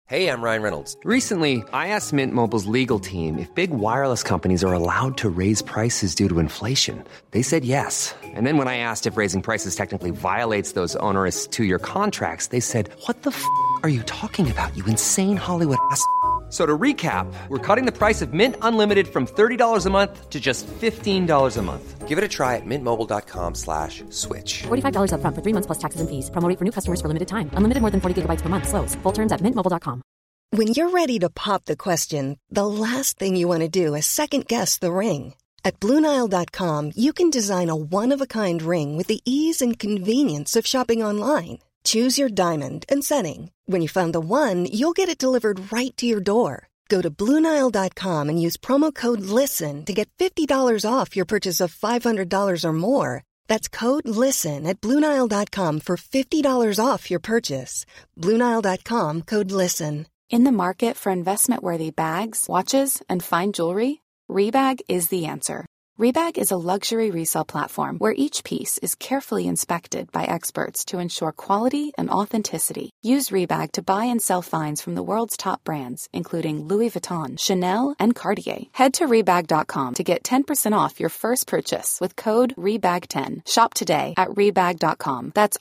Hey, I'm Ryan Reynolds. Recently, I asked Mint Mobile's legal team if big wireless companies are allowed to raise prices due to inflation. They said yes. And then when I asked if raising prices technically violates those onerous two-year contracts, they said, "What the f*** are you talking about, you insane Hollywood ass?" So to recap, we're cutting the price of Mint Unlimited from $30 a month to just $15 a month. Give it a try at mintmobile.com/switch. $45 up front for 3 months plus taxes and fees. Promo rate for new customers for limited time. Unlimited more than 40 gigabytes per month. Slows full terms at mintmobile.com. When you're ready to pop the question, the last thing you want to do is second-guess the ring. At BlueNile.com, you can design a one-of-a-kind ring with the ease and convenience of shopping online. Choose your diamond and setting. When you find the one, you'll get it delivered right to your door. Go to BlueNile.com and use promo code LISTEN to get $50 off your purchase of $500 or more. That's code LISTEN at BlueNile.com for $50 off your purchase. BlueNile.com, code LISTEN. In the market for investment-worthy bags, watches, and fine jewelry, Rebag is the answer. Rebag is a luxury resale platform where each piece is carefully inspected by experts to ensure quality and authenticity. Use Rebag to buy and sell finds from the world's top brands, including Louis Vuitton, Chanel, and Cartier. Head to Rebag.com to get 10% off your first purchase with code REBAG10. Shop today at Rebag.com. That's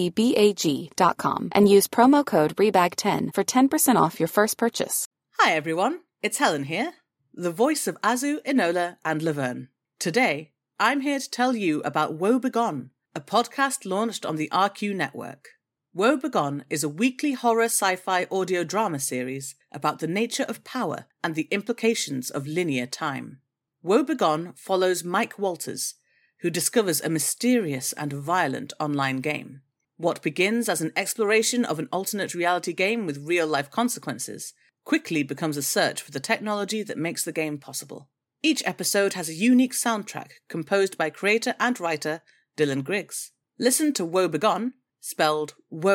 REBAG.com. And use promo code REBAG10 for 10% off your first purchase. Hi everyone, it's Helen here, the voice of Azu, Enola, and Laverne. Today, I'm here to tell you about Woe Begone, a podcast launched on the RQ network. Woe Begone is a weekly horror sci-fi audio drama series about the nature of power and the implications of linear time. Woe Begone follows Mike Walters, who discovers a mysterious and violent online game. What begins as an exploration of an alternate reality game with real-life consequences quickly becomes a search for the technology that makes the game possible. Each episode has a unique soundtrack composed by creator and writer Dylan Griggs. Listen to Woe Begone, spelled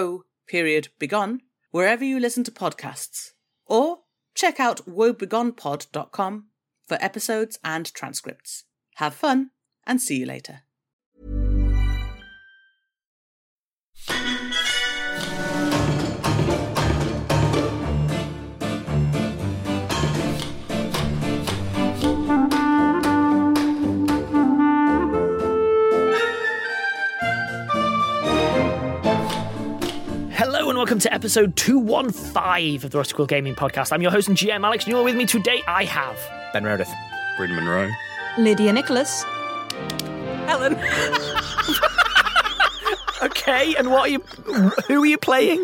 Woe.Begone, wherever you listen to podcasts. Or check out woebegonepod.com for episodes and transcripts. Have fun, and see you later. Hello and welcome to episode 215 of the Rusty Quill Gaming Podcast. I'm your host and GM Alex, and you're with me today. I have Ben Meredith, Bryn Monroe, Lydia Nicholas, Helen. Okay, and what are you? Who are you playing?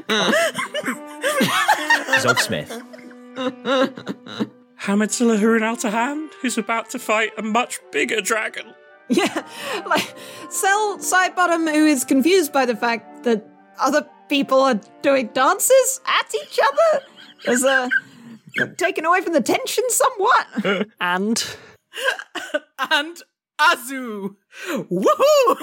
Zog Smith, Hamid Salahur Al-Tahan, who's about to fight a much bigger dragon. yeah, like Sel Sidebottom, who is confused by the fact that other people are doing dances at each other, is taken away from the tension somewhat. And Azu. Woohoo!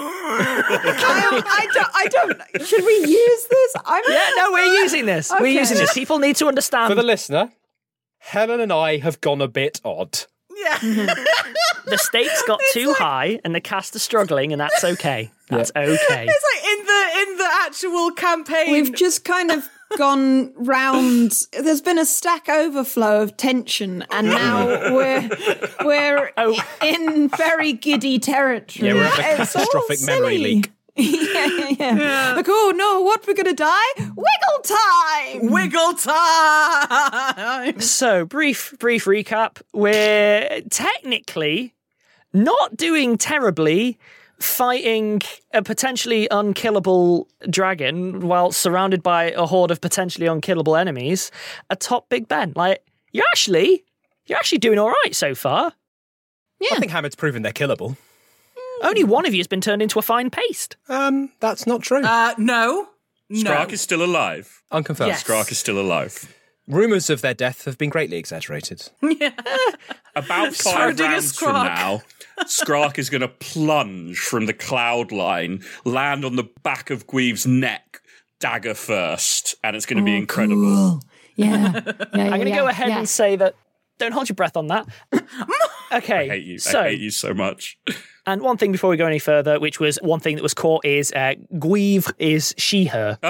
I don't. Should we use this? we're using this. Okay. We're using this. People need to understand. for the listener, Helen and I have gone a bit odd. Yeah. The stakes got too high, and the cast are struggling, and that's okay. That's okay. It's like in the actual campaign. We've just kind of gone round. There's been a stack overflow of tension, and now we're in very giddy territory. Yeah, we're at a It's all catastrophic memory silly. leak. Yeah. Like, oh no, what, we're gonna die? Wiggle time! Wiggle time! So, brief recap. We're technically not doing terribly, fighting a potentially unkillable dragon while surrounded by a horde of potentially unkillable enemies atop Big Ben. Like, you're actually doing all right so far. I think Hamid's proven they're killable. Only one of you has been turned into a fine paste. That's not true. No. Skrark is still alive. Unconfirmed. Yes. Skrark is still alive. Rumours of their death have been greatly exaggerated. About 5 Schrödinger's rounds from Skrark. now, Skrark is going to plunge from the cloud line, land on the back of Gweave's neck, dagger first, and it's going to be incredible. Cool. Yeah. I'm going to go ahead and say that. Don't hold your breath on that. Okay. I hate you. So, I hate you so much. and one thing before we go any further, which was one thing that was caught, is Gweave is she, her. Oh,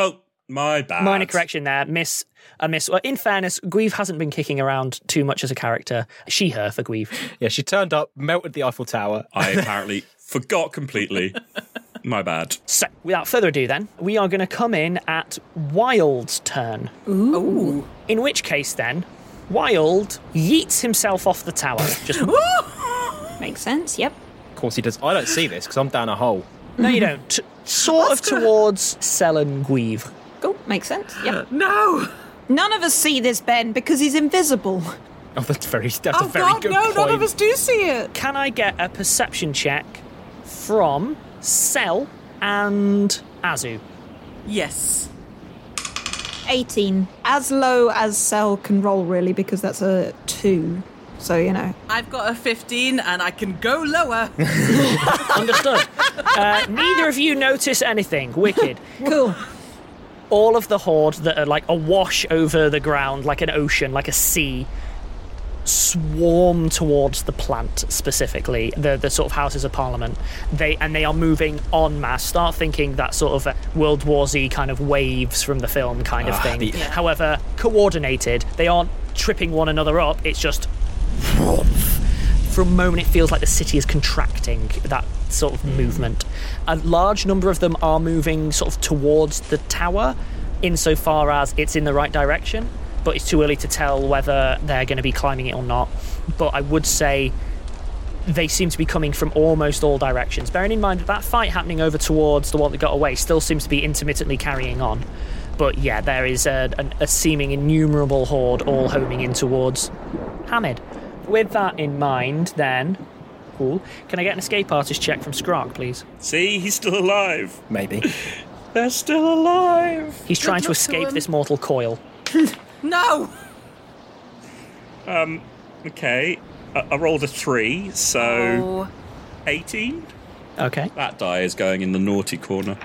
My bad. Minor correction there. Miss. Well, in fairness, Guive hasn't been kicking around too much as a character. She, her for Guive. Yeah, she turned up, melted the Eiffel Tower. I apparently forgot completely. My bad. So, without further ado then, we are going to come in at Wild's turn. Ooh. In which case then, Wild yeets himself off the tower. Just Makes sense, yep. Of course he does. I don't see this because I'm down a hole. No, you don't. Sort of towards Selen Guive. Cool, makes sense, yep. No. None of us see this, Ben, because he's invisible. Oh, that's a very good No, point. none of us do see it. Can I get a perception check from Sel and Azu? Yes. 18. As low as Cell can roll, really, because that's a 2. So, you know. I've got a 15 and I can go lower. Understood. Neither of you notice anything. Wicked. Cool. All of the horde that are like awash over the ground, like an ocean, like a sea, swarm towards the plant specifically, the sort of Houses of Parliament. They are moving en masse. Start thinking that sort of World War Z kind of waves from the film kind of thing. However, coordinated. They aren't tripping one another up. It's just for a moment it feels like the city is contracting, that sort of movement. A large number of them are moving sort of towards the tower insofar as it's in the right direction, but it's too early to tell whether they're going to be climbing it or not. But I would say they seem to be coming from almost all directions, bearing in mind that fight happening over towards the one that got away still seems to be intermittently carrying on. But yeah, there is a seeming innumerable horde all homing in towards Hamid. With that in mind, then, cool. Can I get an escape artist check from Skrark, please? See, he's still alive. Maybe. They're still alive. He's trying to escape this mortal coil. No. Okay. I rolled a 3, so 18. Okay. That die is going in the naughty corner.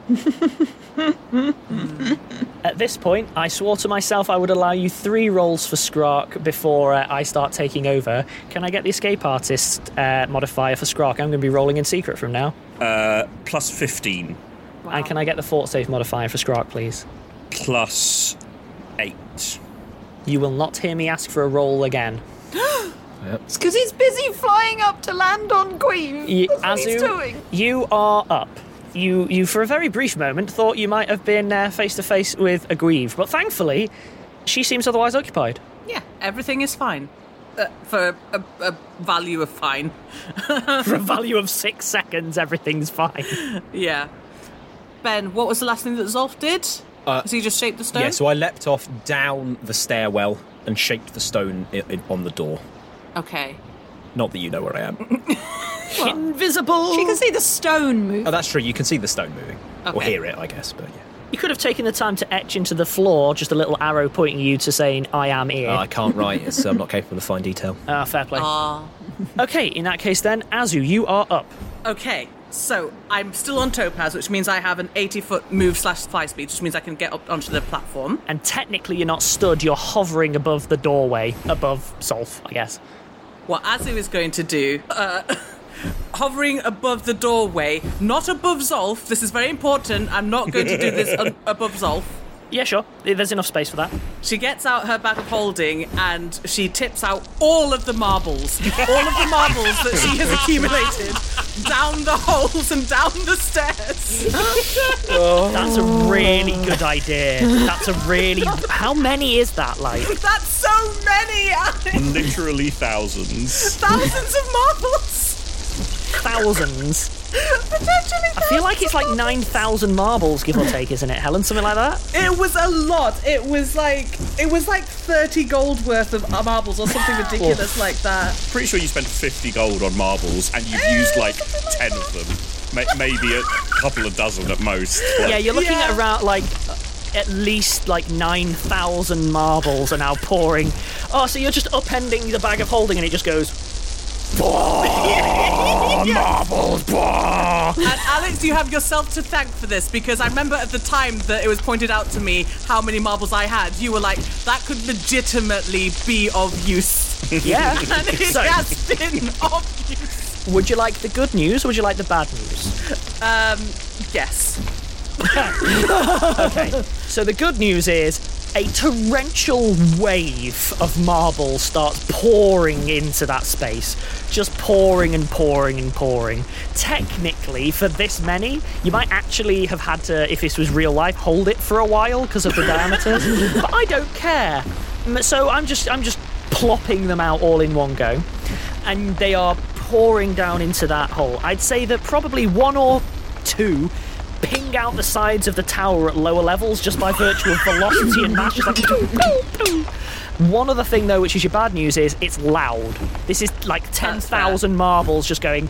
At this point, I swore to myself I would allow you 3 rolls for Skrark before I start taking over. Can I get the escape artist modifier for Skrark? I'm going to be rolling in secret from now. Plus 15. Wow. And can I get the fort safe modifier for Skrark, please? Plus 8. You will not hear me ask for a roll again. It's because he's busy flying up to land on Queen. That's what he's doing. You are up. You for a very brief moment thought you might have been face to face with a Guive, but thankfully she seems otherwise occupied. Yeah, everything is fine. For a value of fine. For a value of 6 seconds, everything's fine. Yeah. Ben, what was the last thing that Zolf did? Has he just shaped the stone? Yeah, so I leapt off down the stairwell and shaped the stone on the door. Okay. Not that you know where I am. Invisible! She can see the stone move. Oh, that's true. You can see the stone moving. Okay. Or hear it, I guess, but yeah. You could have taken the time to etch into the floor just a little arrow pointing you to saying, I am here. I can't write, so I'm not capable of fine detail. Fair play. Okay, in that case then, Azu, you are up. Okay, so I'm still on Topaz, which means I have an 80-foot move/fly speed, which means I can get up onto the platform. And technically you're not stood, you're hovering above the doorway, above Zolf, I guess. What Azu is going to do, hovering above the doorway, not above Zolf. This is very important. I'm not going to do this above Zolf. Yeah, sure. There's enough space for that. She gets out her bag of holding and she tips out all of the marbles. All of the marbles that she has accumulated down the holes and down the stairs. That's a really good idea. That's a really... How many is that, like? That's so many, Alex. Literally thousands. Thousands of marbles. Thousands. Potentially I feel like it's like 9,000 marbles, give or take, isn't it, Helen? Something like that? It was a lot. It was like 30 gold worth of marbles or something ridiculous like that. Pretty sure you spent 50 gold on marbles and you've used like 10 of them. Maybe a couple of dozen at most. Yeah, you're looking at around like at least like 9,000 marbles are now pouring. Oh, so you're just upending the bag of holding and it just goes... Marbles! And Alex, you have yourself to thank for this, because I remember at the time that it was pointed out to me how many marbles I had, you were like, that could legitimately be of use. Yeah. And it has been of use. Would you like the good news or would you like the bad news? Yes. Okay. So the good news is a torrential wave of marble starts pouring into that space. Just pouring and pouring and pouring. Technically, for this many, you might actually have had to, if this was real life, hold it for a while because of the diameters. But I don't care. So I'm just plopping them out all in one go. And they are pouring down into that hole. I'd say that probably one or two ping out the sides of the tower at lower levels just by virtue of velocity and mass. Just like, doo, doo, doo. One other thing, though, which is your bad news, is it's loud. This is like 10,000 marbles just going...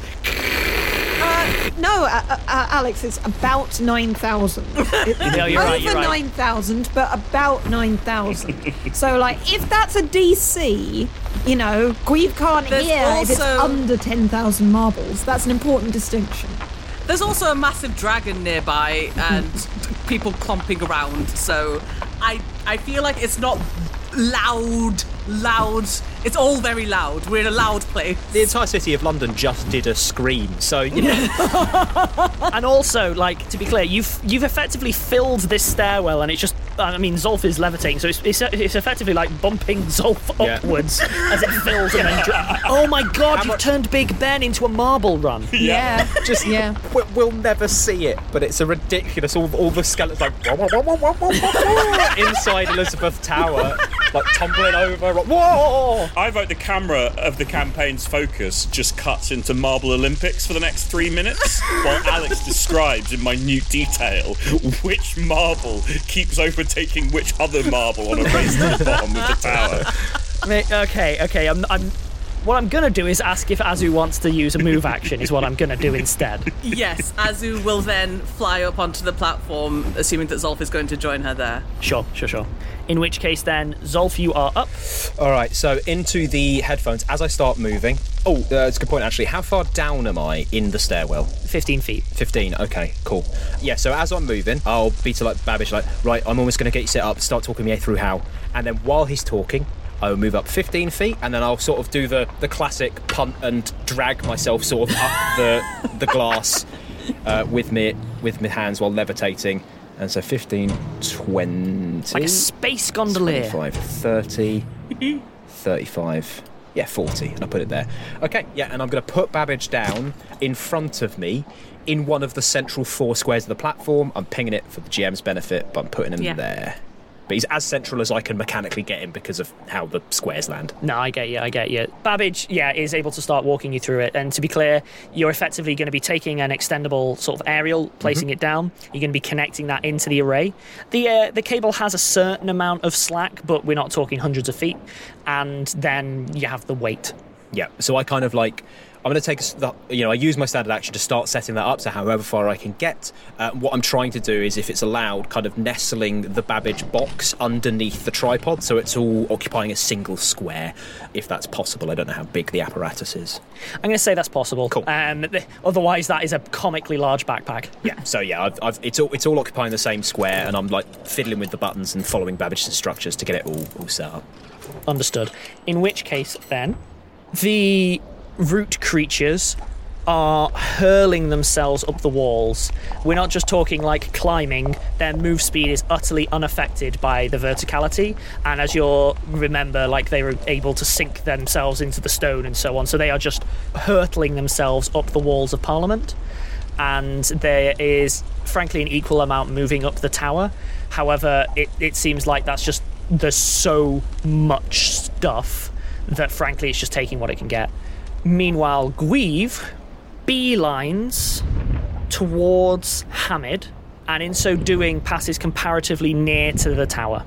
No, Alex, it's about 9,000. No, you're right, Over 9,000, but about 9,000. So, like, if that's a DC, you know, Guive can't hear if it's under 10,000 marbles. That's an important distinction. There's also a massive dragon nearby and people clomping around, so I feel like it's not loud. It's all very loud. We're in a loud place. The entire city of London just did a scream, so you know. And also, like, to be clear, you've effectively filled this stairwell, and it's just, I mean, Zolf is levitating, so it's effectively like bumping Zolf upwards as it fills and then oh my god, you've turned Big Ben into a marble run. Yeah. Just we'll never see it, but it's a ridiculous. All the skeletons like inside Elizabeth Tower, like tumbling over. Like, whoa! I vote the camera of the campaign's focus just cuts into Marble Olympics for the next 3 minutes, while Alex describes in minute detail which marble keeps overtaking which other marble on a race to the bottom of the tower. Okay. What I'm going to do is ask if Azu wants to use a move action, is what I'm going to do instead. Yes, Azu will then fly up onto the platform, assuming that Zolf is going to join her there. Sure. In which case then, Zolf, you are up. All right, so into the headphones as I start moving. Oh, that's a good point, actually. How far down am I in the stairwell? 15 feet. 15, okay, cool. Yeah, so as I'm moving, I'll be to, like, Babbage, like, right, I'm almost going to get you set up, start talking me through how. And then while he's talking, I will move up 15 feet, and then I'll sort of do the classic punt and drag myself sort of up the glass with my hands while levitating. And so 15, 20... Like a space gondolier. 25, 30, 35... Yeah, 40, and I put it there. Okay, yeah, and I'm going to put Babbage down in front of me in one of the central 4 squares of the platform. I'm pinging it for the GM's benefit, but I'm putting him there. But he's as central as I can mechanically get him because of how the squares land. No, I get you. Babbage, is able to start walking you through it. And to be clear, you're effectively going to be taking an extendable sort of aerial, placing it down. You're going to be connecting that into the array. The cable has a certain amount of slack, but we're not talking hundreds of feet. And then you have the weight. Yeah, so I kind of like... I'm going to take I use my standard action to start setting that up, so however far I can get. What I'm trying to do is, if it's allowed, kind of nestling the Babbage box underneath the tripod, so it's all occupying a single square, if that's possible. I don't know how big the apparatus is. I'm going to say that's possible. Cool. Otherwise, that is a comically large backpack. Yeah. So it's all occupying the same square, and I'm like fiddling with the buttons and following Babbage's instructions to get it all set up. Understood. In which case, then, the root creatures are hurling themselves up the walls. We're not just talking like climbing. Their move speed is utterly unaffected by the verticality, and as you'll remember, like, they were able to sink themselves into the stone and so on, so they are just hurtling themselves up the walls of Parliament. And there is frankly an equal amount moving up the tower. However, it seems like there's so much stuff that frankly it's just taking what it can get. Meanwhile, Guive beelines towards Hamid, and in so doing passes comparatively near to the tower.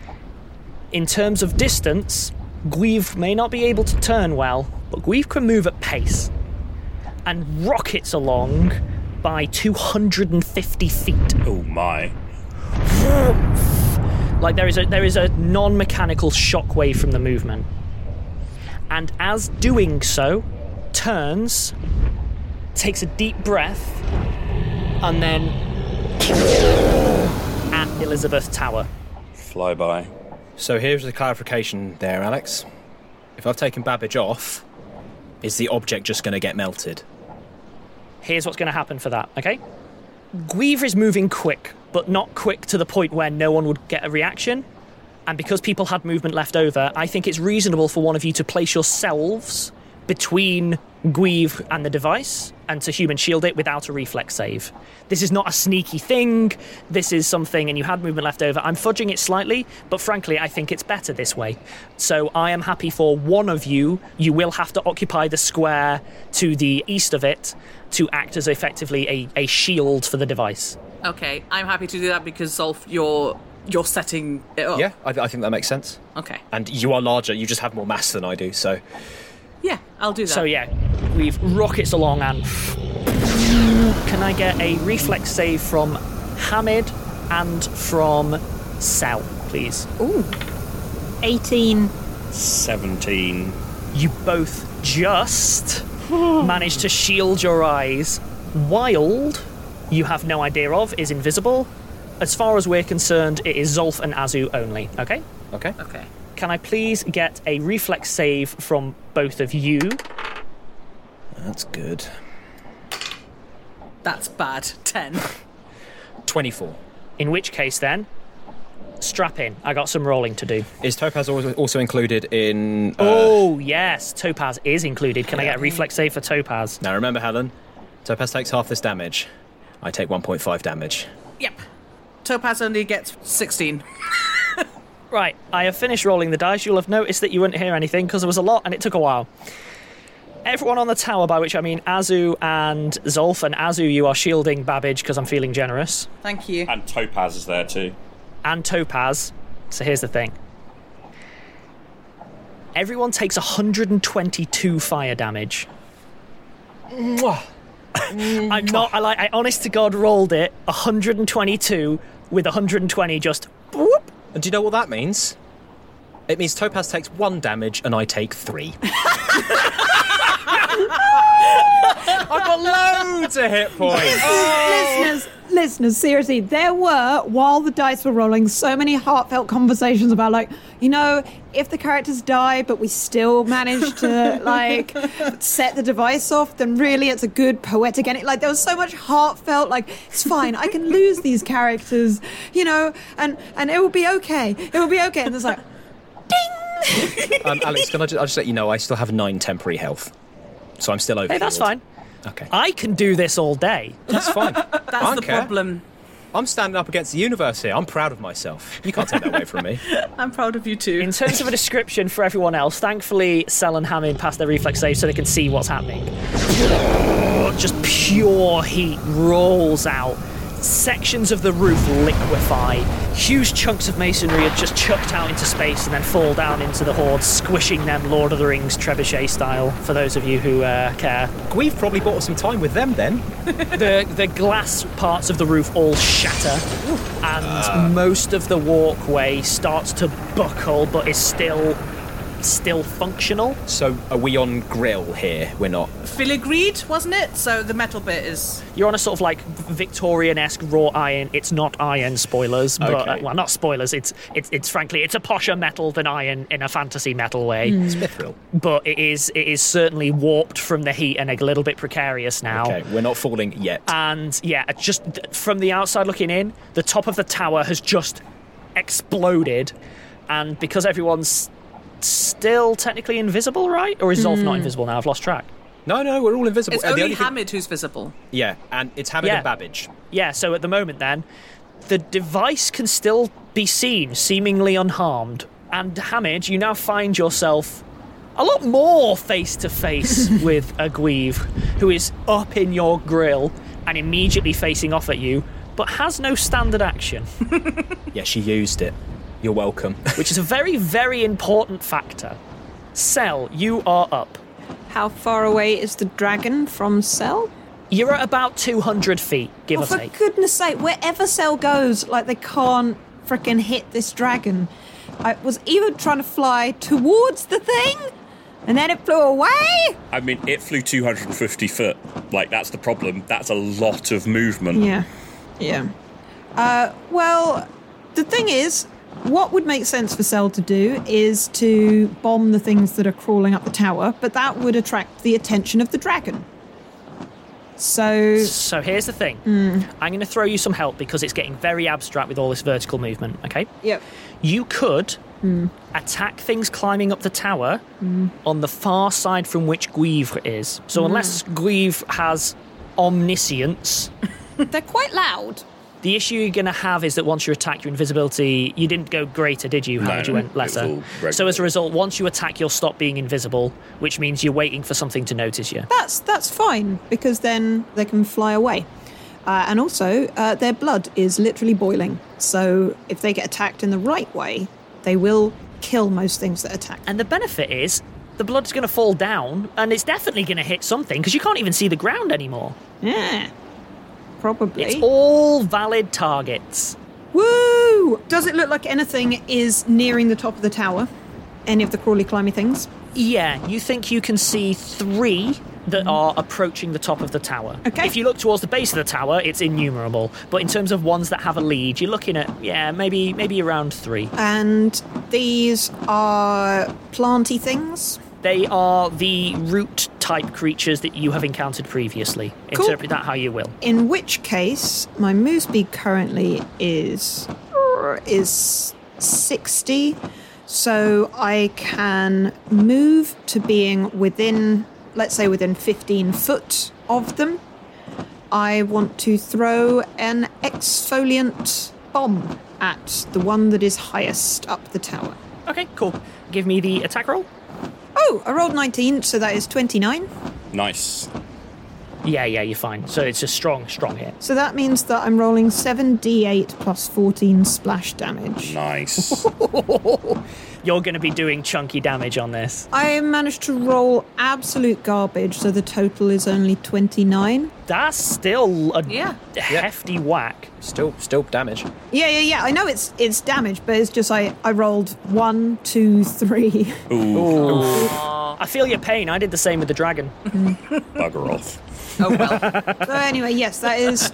In terms of distance, Guive may not be able to turn well, but Guive can move at pace and rockets along by 250 feet. Oh my. Like there is a non-mechanical shockwave from the movement. And as doing so, turns, takes a deep breath, and then at Elizabeth Tower. Fly by. So here's the clarification there, Alex. If I've taken Babbage off, is the object just going to get melted? Here's what's going to happen for that, okay? Guivre is moving quick, but not quick to the point where no one would get a reaction. And because people had movement left over, I think it's reasonable for one of you to place yourselves between Guivre and the device and to human shield it without a reflex save. This is not a sneaky thing. This is something, and you had movement left over. I'm fudging it slightly, but frankly, I think it's better this way. So I am happy for one of you. You will have to occupy the square to the east of it to act as effectively a shield for the device. Okay, I'm happy to do that because, Zolf, you're setting it up. Yeah, I think that makes sense. Okay. And you are larger, you just have more mass than I do, so... Yeah, I'll do that. So yeah, we've rockets along and... Can I get a reflex save from Hamid and from Sel, please? Ooh. 18. 17. You both just managed to shield your eyes. Wild, you have no idea of, is invisible. As far as we're concerned, it is Zolf and Azu only, okay? Okay. Okay. Can I please get a reflex save from both of you? That's good. That's bad. 10. 24. In which case then, strap in. I got some rolling to do. Is Topaz also included in... Oh, yes. Topaz is included. Can I get a reflex save for Topaz? Now remember, Helen, Topaz takes half this damage. I take 1.5 damage. Yep. Topaz only gets 16. Right, I have finished rolling the dice. You'll have noticed that you wouldn't hear anything because there was a lot and it took a while. Everyone on the tower, by which I mean Azu and Zolf, and Azu, you are shielding Babbage because I'm feeling generous. Thank you. And Topaz is there too. And Topaz. So here's the thing. Everyone takes 122 fire damage. I honest to God rolled it 122 with 120 just whoop. And do you know what that means? It means Topaz takes 1 damage and I take 3. I've got loads of hit points. Listeners, seriously, there were, while the dice were rolling, so many heartfelt conversations about, like, you know, if the characters die, but we still manage to, like, set the device off, then really it's a good poetic ending. Like, there was so much heartfelt, like, it's fine, I can lose these characters, you know, and it will be okay. It will be okay. And there's like, ding! Alex, can I'll just let you know I still have 9 temporary health. So I'm still over. Hey, that's fine. Okay. I can do this all day. That's fine. That's the problem. I'm standing up against the universe here. I'm proud of myself. You can't take that away from me. I'm proud of you too. In terms of a description for everyone else, thankfully Sel and Hamid passed their reflex save so they can see what's happening. Just pure heat rolls out. Sections of the roof liquefy. Huge chunks of masonry are just chucked out into space and then fall down into the horde, squishing them Lord of the Rings trebuchet style, for those of you who care. We've probably bought us some time with them then. The glass parts of the roof all shatter, and most of the walkway starts to buckle, but is still functional. So are we on grill here? We're not. Filigreed, wasn't it? So the metal bit is... You're on a sort of like Victorian-esque wrought iron. It's not iron, spoilers, but Okay. well, not spoilers. It's frankly it's a posher metal than iron in a fantasy metal way. It's mithril. But it is certainly warped from the heat and a little bit precarious now. Okay, we're not falling yet. And yeah, just from the outside looking in, the top of the tower has just exploded, and because everyone's still technically invisible, right? Or is Zolf not invisible now? I've lost track. No, we're all invisible. It's only Hamid who's visible. Yeah, and it's Hamid and Babbage. Yeah, so at the moment then, the device can still be seen, seemingly unharmed. And Hamid, you now find yourself a lot more face-to-face with a Guivre, who is up in your grill and immediately facing off at you, but has no standard action. Yeah, she used it. You're welcome. Which is a very, very important factor. Sel, you are up. How far away is the dragon from Sel? You're at about 200 feet, give or For take. goodness sake, wherever Sel goes, like, they can't frickin' hit this dragon. I was even trying to fly towards the thing, and then it flew away. I mean, it flew 250 foot. Like, that's the problem. That's a lot of movement. Yeah. Well, the thing is, what would make sense for Sel to do is to bomb the things that are crawling up the tower, but that would attract the attention of the dragon. So here's the thing. I'm going to throw you some help because it's getting very abstract with all this vertical movement, okay? Yep. You could attack things climbing up the tower on the far side from which Guivre is. So unless Guivre has omniscience... They're quite loud. The issue you're going to have is that once you attack, your invisibility... You didn't go greater, did you? How did you went lesser? So as a result, once you attack, you'll stop being invisible, which means you're waiting for something to notice you. That's fine, because then they can fly away. And also, their blood is literally boiling. So if they get attacked in the right way, they will kill most things that attack. And the benefit is, the blood's going to fall down, and it's definitely going to hit something, because you can't even see the ground anymore. Yeah. Probably. It's all valid targets. Woo! Does it look like anything is nearing the top of the tower? Any of the crawly climby things? Yeah, you think you can see 3 that are approaching the top of the tower. Okay. If you look towards the base of the tower, it's innumerable. But in terms of ones that have a lead, you're looking at, maybe around 3. And these are planty things? They are the root-type creatures that you have encountered previously. Cool. Interpret that how you will. In which case, my move speed currently is 60, so I can move to being within, let's say, within 15 foot of them. I want to throw an exfoliant bomb at the one that is highest up the tower. Okay, cool. Give me the attack roll. Oh, I rolled 19, so that is 29. Nice. Yeah, you're fine. So it's a strong hit. So that means that I'm rolling 7d8 plus 14 splash damage. Nice. You're going to be doing chunky damage on this. I managed to roll absolute garbage, so the total is only 29. That's still a hefty whack. Still damage. Yeah. I know it's damage, but it's just I rolled 1, 2, 3. Ooh. I feel your pain. I did the same with the dragon. Bugger off. Oh, well. So anyway, yes, that is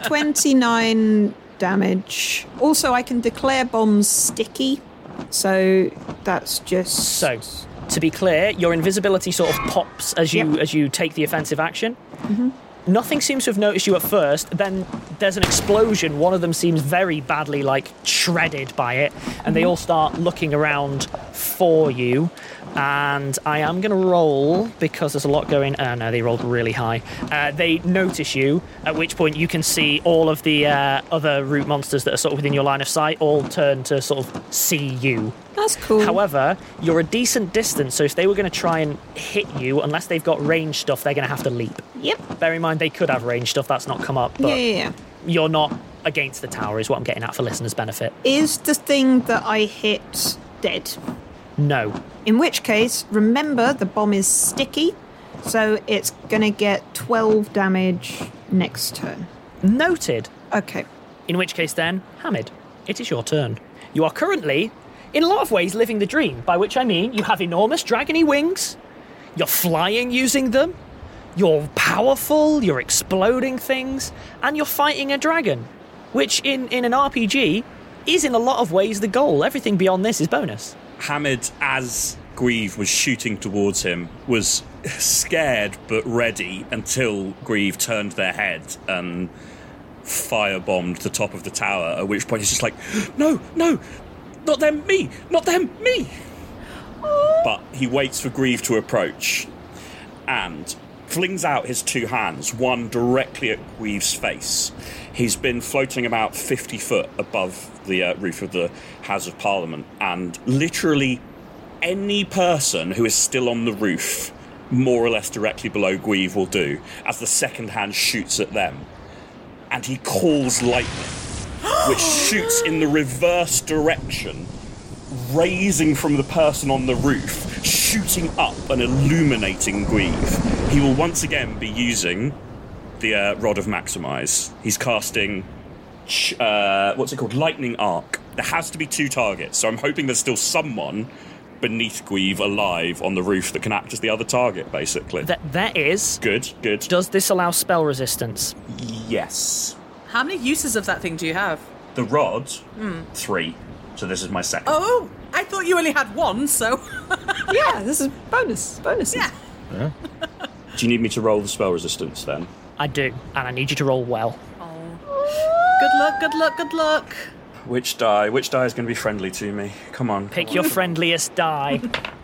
29 damage. Also, I can declare bombs sticky, so that's just... So, to be clear, your invisibility sort of pops as you take the offensive action. Mm-hmm. Nothing seems to have noticed you at first. Then there's an explosion. One of them seems very badly, shredded by it. And they all start looking around for you. And I am going to roll, because there's a lot going... Oh, no, they rolled really high. They notice you, at which point you can see all of the other root monsters that are sort of within your line of sight all turn to sort of see you. That's cool. However, you're a decent distance, so if they were going to try and hit you, unless they've got ranged stuff, they're going to have to leap. Yep. Bear in mind, they could have ranged stuff, that's not come up, but Yeah. you're not against the tower, is what I'm getting at for listeners' benefit. Is the thing that I hit dead? No. In which case, remember, the bomb is sticky, so it's going to get 12 damage next turn. Noted. Okay. In which case then, Hamid, it is your turn. You are currently, in a lot of ways, living the dream, by which I mean you have enormous dragony wings, you're flying using them, you're powerful, you're exploding things, and you're fighting a dragon, which in an RPG is in a lot of ways the goal. Everything beyond this is bonus. Hamid, as Grieve was shooting towards him, was scared but ready until Grieve turned their head and firebombed the top of the tower, at which point he's just like, no, not them, me, not them, me. But he waits for Grieve to approach and flings out his 2 hands, one directly at Grieve's face. He's been floating about 50 foot above the roof of the House of Parliament, and literally any person who is still on the roof, more or less directly below Grieve, will do, as the second hand shoots at them. And he calls lightning, which shoots in the reverse direction, raising from the person on the roof, shooting up and illuminating Grieve. He will once again be using the Rod of Maximize. He's casting, Lightning Arc. There has to be 2 targets, so I'm hoping there's still someone beneath Grieve alive on the roof that can act as the other target, basically. That is... Good. Does this allow spell resistance? Yes. How many uses of that thing do you have? The Rod, 3. So this is my second. Oh, I thought you only had 1, so... Yeah, this is bonus. Yeah. Do you need me to roll the spell resistance, then? I do, and I need you to roll well. Good luck, good luck, good luck. Which die is going to be friendly to me? Come on. Pick your friendliest die.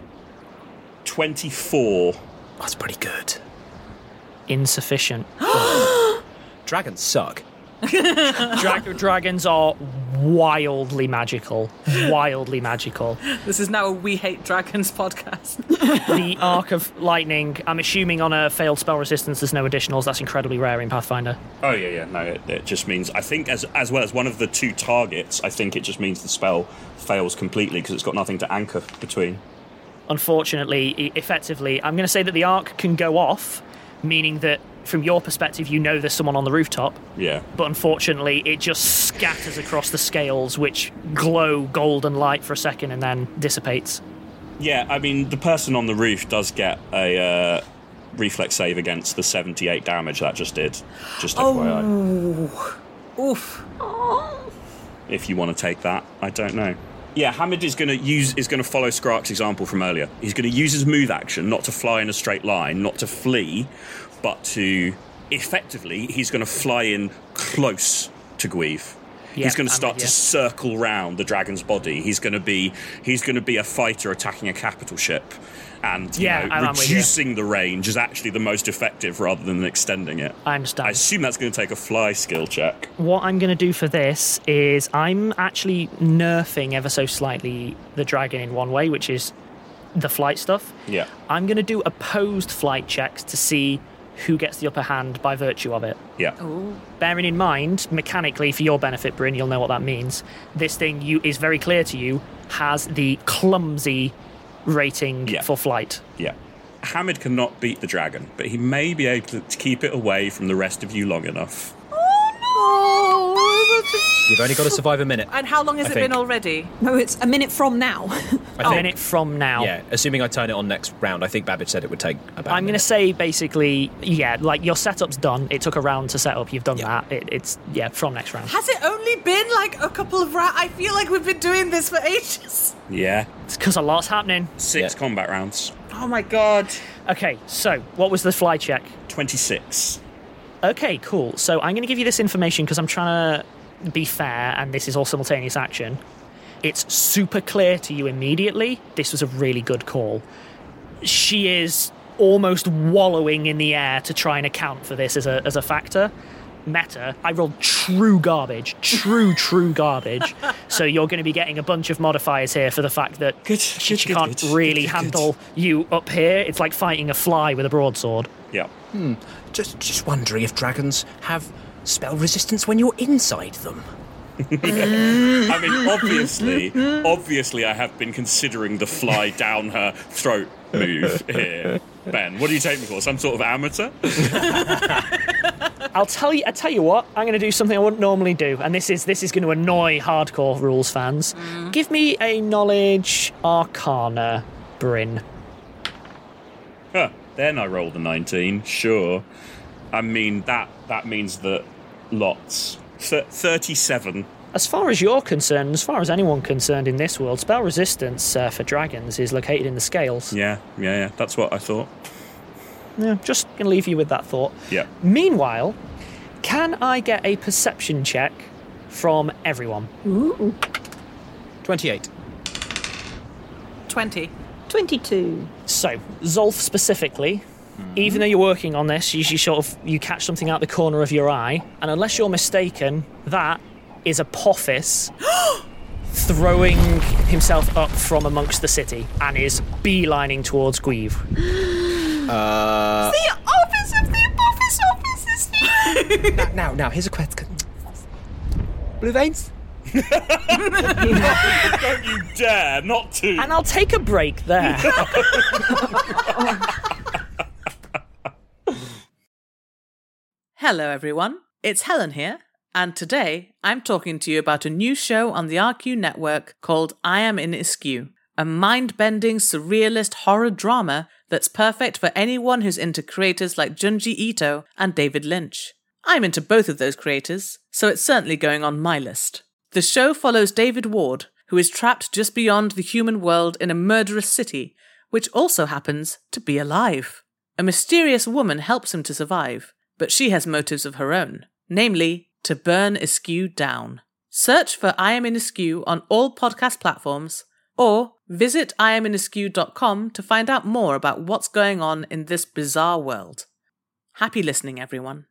24. That's pretty good. Insufficient. Dragons suck. Dragons are wildly magical. Wildly magical. This is now a We Hate Dragons podcast. The Arc of Lightning, I'm assuming on a failed spell resistance there's no additionals. That's incredibly rare in Pathfinder. Oh, yeah. No, it just means, I think, as well as one of the 2 targets, I think it just means the spell fails completely because it's got nothing to anchor between. Unfortunately, effectively, I'm going to say that the arc can go off, meaning that from your perspective, you know there's someone on the rooftop. Yeah. But unfortunately, it just scatters across the scales, which glow golden light for a second and then dissipates. Yeah, I mean, the person on the roof does get a reflex save against the 78 damage that just did. Just FYI. Oof. If you want to take that, I don't know. Yeah, Hamid is going to follow Skrark's example from earlier. He's going to use his move action not to fly in a straight line, not to flee, but to effectively he's going to fly in close to Gweave. He's going to start to circle round the dragon's body. He's going to be a fighter attacking a capital ship, and reducing the range is actually the most effective rather than extending it. I understand. I assume that's going to take a fly skill check. What I'm going to do for this is I'm actually nerfing ever so slightly the dragon in one way, which is the flight stuff. Yeah. I'm going to do opposed flight checks to see who gets the upper hand by virtue of it. Yeah. Ooh. Bearing in mind, mechanically, for your benefit, Bryn, you'll know what that means. This thing is very clear to you, has the clumsy rating for flight. Yeah. Hamid cannot beat the dragon, but he may be able to keep it away from the rest of you long enough. You've only got to survive a minute. And how long has it been already? No, it's a minute from now. A minute from now. Yeah, assuming I turn it on next round. I think Babbage said it would take about I'm going to say, basically, like, your setup's done. It took a round to set up. You've done that. It's from next round. Has it only been, like, a couple of rounds? I feel like we've been doing this for ages. Yeah. It's because a lot's happening. 6 combat rounds. Oh, my God. Okay, so, what was the fly check? 26. Okay, cool. So, I'm going to give you this information because I'm trying to be fair, and this is all simultaneous action. It's super clear to you immediately. This was a really good call. She is almost wallowing in the air to try and account for this as a factor. Meta, I rolled true garbage. True garbage. So you're going to be getting a bunch of modifiers here for the fact that she can't really handle you up here. It's like fighting a fly with a broadsword. Yeah. Just wondering if dragons have spell resistance when you're inside them. I mean, obviously I have been considering the fly down her throat move here. Ben, what do you take me for? Some sort of amateur? I tell you what, I'm going to do something I wouldn't normally do, and this is going to annoy hardcore rules fans. Give me a knowledge arcana, Bryn. Then I rolled a 19, sure. I mean, that means that lots. 37. As far as you're concerned, as far as anyone concerned in this world, spell resistance for dragons is located in the scales. Yeah, that's what I thought. Yeah, just going to leave you with that thought. Yeah. Meanwhile, can I get a perception check from everyone? Ooh. 28. 20. 22. So, Zolf specifically, even though you're working on this, you catch something out the corner of your eye, and unless you're mistaken, that is Apophis throwing himself up from amongst the city and is beelining towards Gweave. The office of the Apophis office is here! Now, here's a question. Blue veins? Don't you dare not to. And I'll take a break there. Hello, everyone. It's Helen here, and today I'm talking to you about a new show on the RQ network called I Am in Askew, a mind-bending, surrealist horror drama that's perfect for anyone who's into creators like Junji Ito and David Lynch. I'm into both of those creators, so it's certainly going on my list. The show follows David Ward, who is trapped just beyond the human world in a murderous city, which also happens to be alive. A mysterious woman helps him to survive, but she has motives of her own, namely to burn Askew down. Search for I Am in Askew on all podcast platforms, or visit IamInAskew.com to find out more about what's going on in this bizarre world. Happy listening, everyone.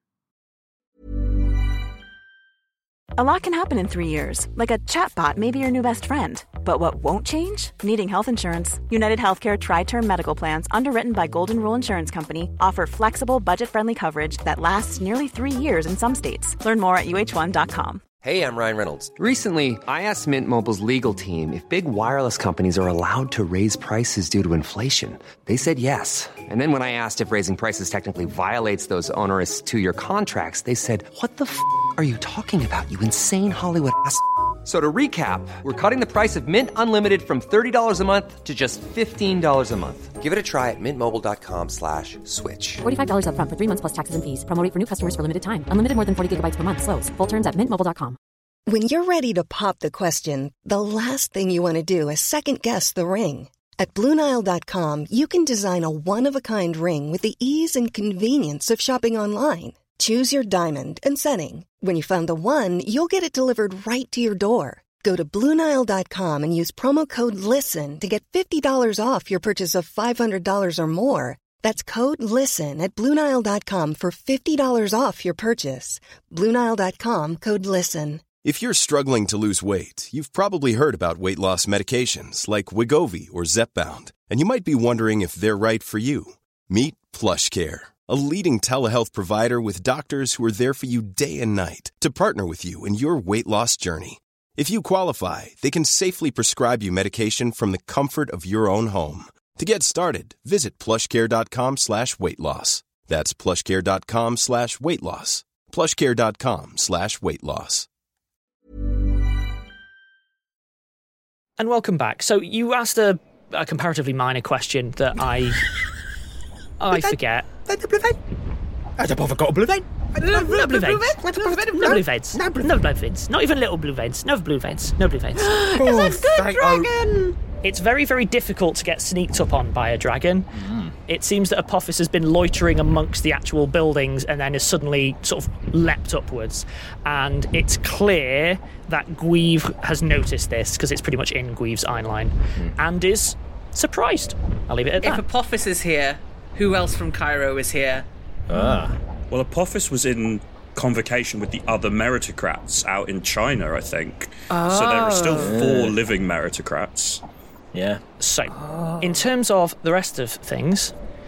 A lot can happen in 3 years, like a chatbot may be your new best friend. But what won't change? Needing health insurance. United Healthcare Tri-Term Medical Plans, underwritten by Golden Rule Insurance Company, offer flexible, budget-friendly coverage that lasts nearly 3 years in some states. Learn more at UH1.com. Hey, I'm Ryan Reynolds. Recently, I asked Mint Mobile's legal team if big wireless companies are allowed to raise prices due to inflation. They said yes. And then when I asked if raising prices technically violates those onerous 2-year contracts, they said, "What the f*** are you talking about, you insane Hollywood ass?" So to recap, we're cutting the price of Mint Unlimited from $30 a month to just $15 a month. Give it a try at mintmobile.com/switch. $45 up front for 3 months plus taxes and fees. Promo rate for new customers for limited time. Unlimited more than 40 gigabytes per month. Slows full terms at mintmobile.com. When you're ready to pop the question, the last thing you want to do is second-guess the ring. At BlueNile.com, you can design a one-of-a-kind ring with the ease and convenience of shopping online. Choose your diamond and setting. When you find the one, you'll get it delivered right to your door. Go to BlueNile.com and use promo code LISTEN to get $50 off your purchase of $500 or more. That's code LISTEN at BlueNile.com for $50 off your purchase. BlueNile.com, code LISTEN. If you're struggling to lose weight, you've probably heard about weight loss medications like Wegovy or Zepbound, and you might be wondering if they're right for you. Meet PlushCare, a leading telehealth provider with doctors who are there for you day and night to partner with you in your weight loss journey. If you qualify, they can safely prescribe you medication from the comfort of your own home. To get started, visit plushcare.com/weightloss. That's plushcare.com/weightloss. plushcare.com/weightloss. And welcome back. So you asked a comparatively minor question that I forget. I forgot a blue vein. No blue veins. No blue veins. No blue veins. Not even little blue veins. No blue veins. No blue veins. It's a good dragon! It's very, very difficult to get sneaked up on by a dragon. It seems that Apophis has been loitering amongst the actual buildings and then has suddenly sort of leapt upwards. And it's clear that Guive has noticed this, because it's pretty much in Guive's eye line, and is surprised. I'll leave it at that. If Apophis is here, who else from Cairo is here? Well, Apophis was in convocation with the other meritocrats out in China, I think. So there are still 4 living meritocrats. Yeah. So, in terms of the rest of things,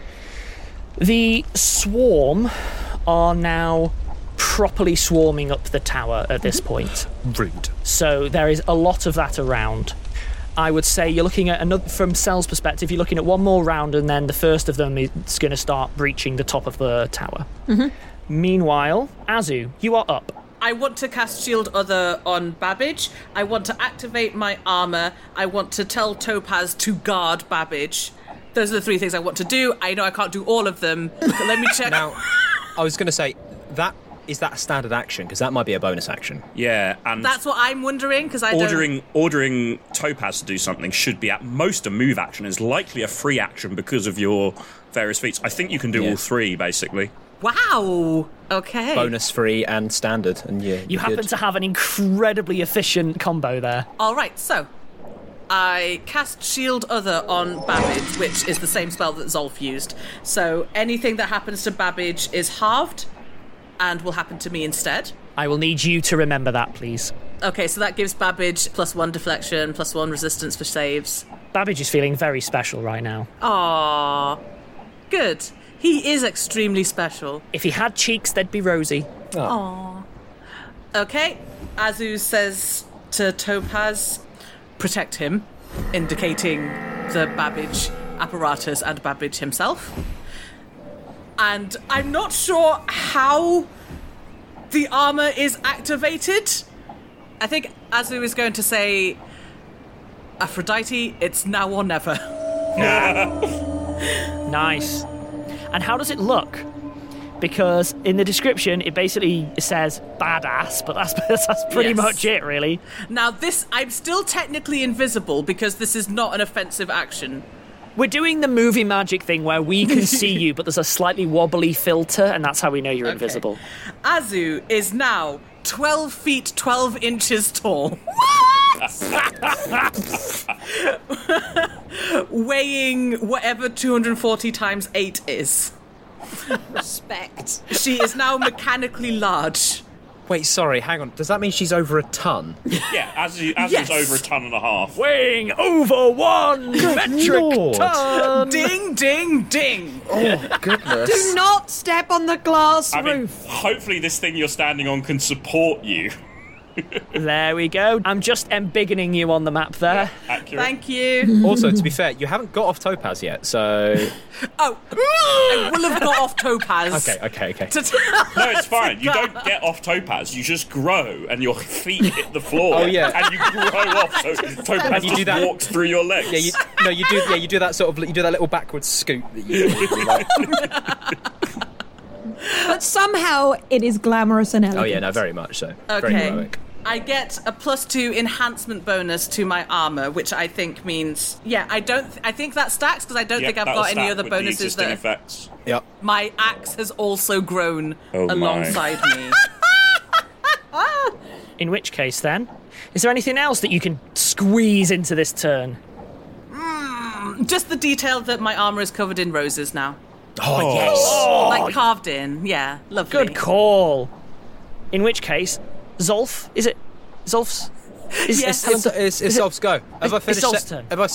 the swarm are now properly swarming up the tower at this point. Rude. So there is a lot of that around. I would say you're looking at another, from Sel's perspective, you're looking at one more round, and then the first of them is going to start breaching the top of the tower. Meanwhile, Azu, you are up. I want to cast Shield Other on Babbage. I want to activate my armor. I want to tell Topaz to guard Babbage. Those are the 3 things I want to do. I know I can't do all of them, but let me check. Now, I was going to say, is that a standard action? Because that might be a bonus action. Yeah, and that's what I'm wondering, because ordering Topaz to do something should be at most a move action. Is likely a free action because of your various feats. I think you can do all 3, basically. Wow. Okay. Bonus, free, and standard, and you happen to have an incredibly efficient combo there. All right, so I cast Shield Other on Babbage, which is the same spell that Zolf used. So anything that happens to Babbage is halved and will happen to me instead. I will need you to remember that, please. Okay, so that gives Babbage +1 deflection, +1 resistance for saves. Babbage is feeling very special right now. Aww. Good. He is extremely special. If he had cheeks, they'd be rosy. Aww. Okay, Azu says to Topaz, protect him, indicating the Babbage apparatus and Babbage himself. And I'm not sure how the armor is activated. I think Azu is going to say, Aphrodite, it's now or never. Nice. And how does it look? Because in the description, it basically says badass, but that's pretty much it, really. Now, I'm still technically invisible because this is not an offensive action. We're doing the movie magic thing where we can see you, but there's a slightly wobbly filter, and that's how we know you're invisible. Azu is now 12 feet 12 inches tall. Weighing whatever 240 times 8 is. Respect. She is now mechanically large. Wait, sorry, hang on. Does that mean she's over a ton? Yeah, Azu's over a ton and a half. Weighing over 1 metric ton. Ding, ding, ding. Oh, goodness. Do not step on the glass roof. Hopefully this thing you're standing on can support you. There we go. I'm just embiggening you on the map there. Accurate. Thank you. Also, to be fair, you haven't got off Topaz yet, so... Oh, I will have got off Topaz. Okay. No, it's fine. You don't get off Topaz. You just grow, and your feet hit the floor. Oh, yeah. And you grow off, so Topaz you do just that. walks through your legs. Yeah, you do that sort of... You do that little backwards scoot that you do. Like. But somehow it is glamorous and elegant. Oh, yeah, no, very much so. Okay. Very heroic. I get a +2 enhancement bonus to my armor, which I think means... Yeah, I think that stacks, because I don't think I've got any other bonuses there. Effects. Yep. My axe has also grown Oh, alongside me. In which case, then, is there anything else that you can squeeze into this turn? Just the detail that my armor is covered in roses now. Oh, yes. Like carved in, yeah. Lovely. Good call. In which case, Zolf, is it Zolf's? Yes, It's Zolf's go. Have I It's finished Zolf's turn. Have I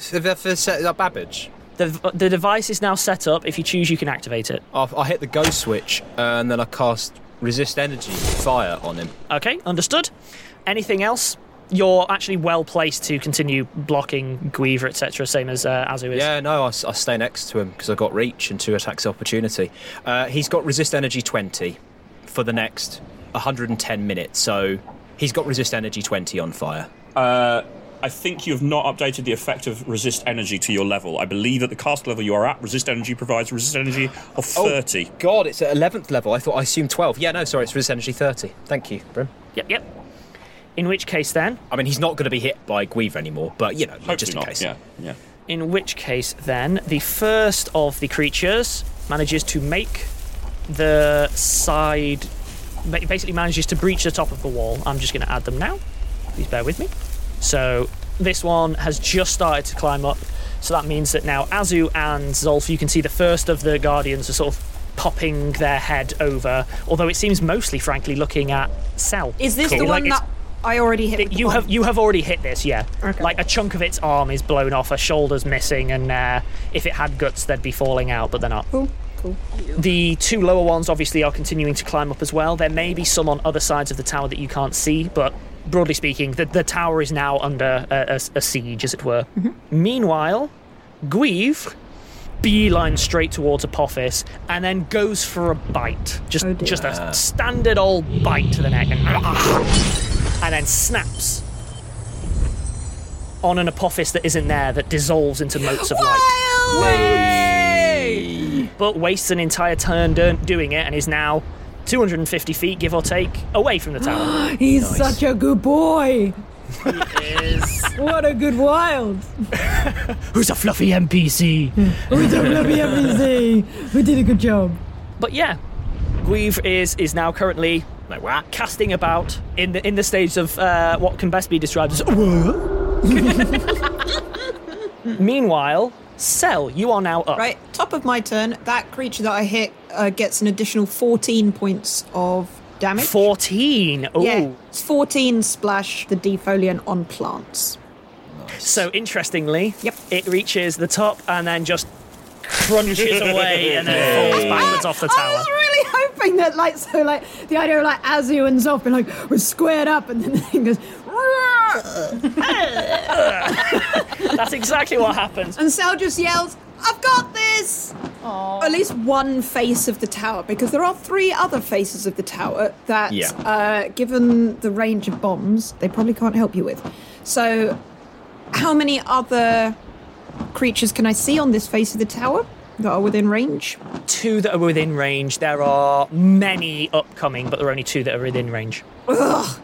set up Babbage? The device is now set up. If you choose, you can activate it. I hit the go switch, and then I cast Resist Energy Fire on him. Okay, understood. Anything else? You're actually well placed to continue blocking Guivre, etc., same as Azu is. Yeah, no, I stay next to him because I've got reach and 2 attacks opportunity. He's got Resist Energy 20 for the next 110 minutes, so he's got Resist Energy 20 on fire. I think you have not updated the effect of Resist Energy to your level. I believe at the cast level you are at, Resist Energy provides Resist Energy of 30. Oh, God, it's at 11th level. I assumed 12. Yeah, no, sorry, it's Resist Energy 30. Thank you, Brim. Yep. In which case, then... I mean, he's not going to be hit by Guivre anymore, but, Hopefully just in not. case. Yeah. In which case, then, the first of the creatures manages to make the side... Basically manages to breach the top of the wall. I'm just going to add them now. Please bear with me. So this one has just started to climb up. So that means that now Azu and Zolf, you can see the first of the Guardians are sort of popping their head over, although it seems mostly, frankly, looking at Cell. Is this the one that I already hit? You have already hit this, yeah. Okay. Like a chunk of its arm is blown off, a shoulder's missing, and if it had guts, they'd be falling out, but they're not. Cool. The 2 lower ones obviously are continuing to climb up as well. There may be some on other sides of the tower that you can't see, but broadly speaking, the tower is now under a siege, as it were. Mm-hmm. Meanwhile, Guivre beelines straight towards Apophis and then goes for a bite. Just a standard old bite to the neck, and then snaps on an Apophis that isn't there, that dissolves into motes of light. But wastes an entire turn doing it and is now 250 feet, give or take, away from the tower. He's such a good boy. He is. What a good wild. Who's a fluffy NPC? Who's a fluffy NPC? We did a good job. But yeah, Guivre is now currently casting about in the stage of what can best be described as... Meanwhile... Cell, you are now up. Right, top of my turn, that creature that I hit gets an additional 14 points of damage. 14? Ooh. Yeah, it's 14 splash the defoliant on plants. Nice. So, interestingly, it reaches the top and then just crunches away and then falls backwards off the tower. I was really hoping that, the idea of, Azu and Zolf being we're squared up, and then the thing goes... That's exactly what happens. And Cell just yells, I've got this! Aww. At least one face of the tower, because there are 3 other faces of the tower that, given the range of bombs, they probably can't help you with. So, how many other creatures can I see on this face of the tower that are within range? 2 that are within range. There are many upcoming, but there are only 2 that are within range. Ugh.